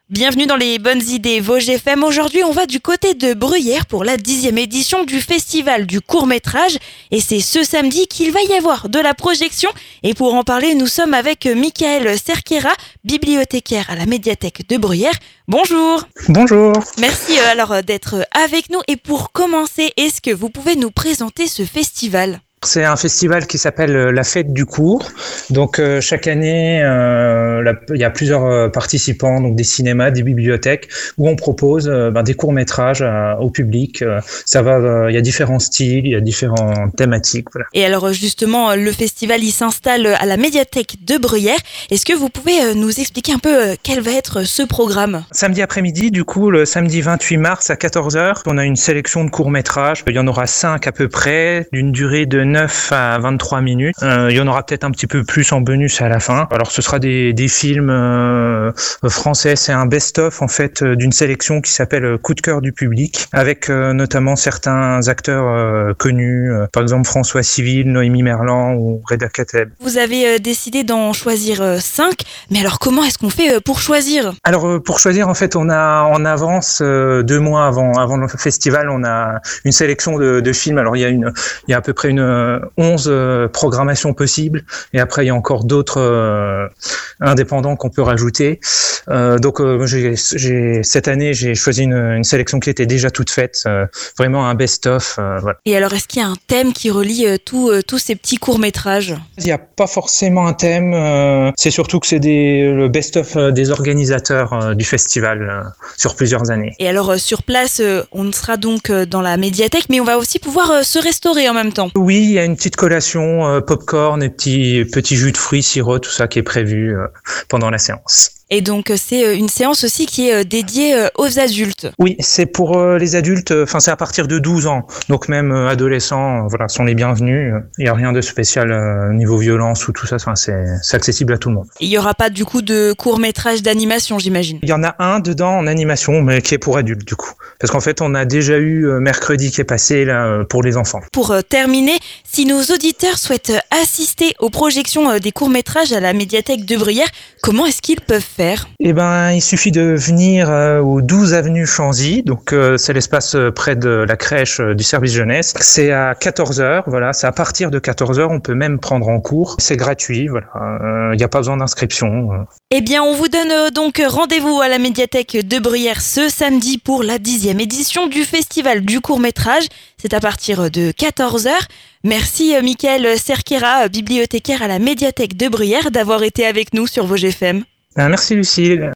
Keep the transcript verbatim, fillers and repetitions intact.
Bienvenue dans les bonnes idées Vosges F M. Aujourd'hui, on va du côté de Bruyères pour la dixième édition du festival du court-métrage. Et c'est ce samedi qu'il va y avoir de la projection. Et pour en parler, nous sommes avec Michael Cerquera, bibliothécaire à la médiathèque de Bruyères. Bonjour. Bonjour. Merci alors d'être avec nous. Et pour commencer, est-ce que vous pouvez nous présenter ce festival ? C'est un festival qui s'appelle la Fête du Court. Donc euh, chaque année, euh, la, il y a plusieurs euh, participants, donc des cinémas, des bibliothèques, où on propose euh, ben, des courts-métrages euh, au public. Euh, ça va, euh, il y a différents styles, il y a différentes thématiques. Voilà. Et alors justement, le festival il s'installe à la médiathèque de Bruyères. Est-ce que vous pouvez nous expliquer un peu quel va être ce programme ? Samedi après-midi, du coup, le samedi vingt-huit mars à quatorze heures, on a une sélection de courts-métrages. Il y en aura cinq à peu près, d'une durée de neuf à vingt-trois minutes. Euh, il y en aura peut-être un petit peu plus en bonus à la fin. Alors ce sera des, des films euh, français. C'est un best-of en fait d'une sélection qui s'appelle Coup de cœur du public, avec euh, notamment certains acteurs euh, connus, euh, par exemple François Civil, Noémie Merlan ou Reda Kateb. Vous avez euh, décidé d'en choisir euh, cinq, mais alors comment est-ce qu'on fait euh, pour choisir ? Alors euh, pour choisir, en fait, on a en avance euh, deux mois avant avant le festival, on a une sélection de, de films. Alors il y a une, il y a à peu près une onze euh, programmations possibles, et après il y a encore d'autres euh, indépendants qu'on peut rajouter. Euh, donc euh, j'ai, j'ai cette année j'ai choisi une, une sélection qui était déjà toute faite, euh, vraiment un best-of. Euh, voilà. Et alors est-ce qu'il y a un thème qui relie euh, tous euh, tous ces petits courts métrages ? Il n'y a pas forcément un thème. Euh, c'est surtout que c'est des le best-of euh, des organisateurs euh, du festival euh, sur plusieurs années. Et alors euh, sur place, euh, on sera donc euh, dans la médiathèque, mais on va aussi pouvoir euh, se restaurer en même temps. Oui, il y a une petite collation, euh, pop-corn et petits petits jus de fruits, sirop, tout ça qui est prévu euh, pendant la séance. Et donc c'est une séance aussi qui est dédiée aux adultes. Oui, c'est pour euh, les adultes, enfin c'est à partir de douze ans, donc même euh, adolescents, euh, voilà, sont les bienvenus. Il n'y a rien de spécial euh, niveau violence ou tout ça, enfin c'est, c'est accessible à tout le monde. Il n'y aura pas du coup de court-métrage d'animation, j'imagine ? Il y en a un dedans en animation, mais qui est pour adultes du coup. Parce qu'en fait on a déjà eu euh, mercredi qui est passé là euh, pour les enfants. Pour euh, terminer, si nos auditeurs souhaitent assister aux projections euh, des courts-métrages à la médiathèque de Bruyères, comment est-ce qu'ils peuvent faire ? Eh ben, il suffit de venir euh, au douze avenue Chanzy, donc euh, c'est l'espace euh, près de la crèche euh, du service jeunesse. C'est à quatorze heures, voilà, c'est à partir de quatorze heures, on peut même prendre en cours. C'est gratuit, voilà, il euh, n'y a pas besoin d'inscription. Euh. Eh bien, on vous donne euh, donc rendez-vous à la médiathèque de Bruyères ce samedi pour la dixième édition du festival du court-métrage. C'est à partir de quatorze heures. Merci euh, Michael Cerquera, bibliothécaire à la médiathèque de Bruyères, d'avoir été avec nous sur Vosges F M. Ben, merci Lucille.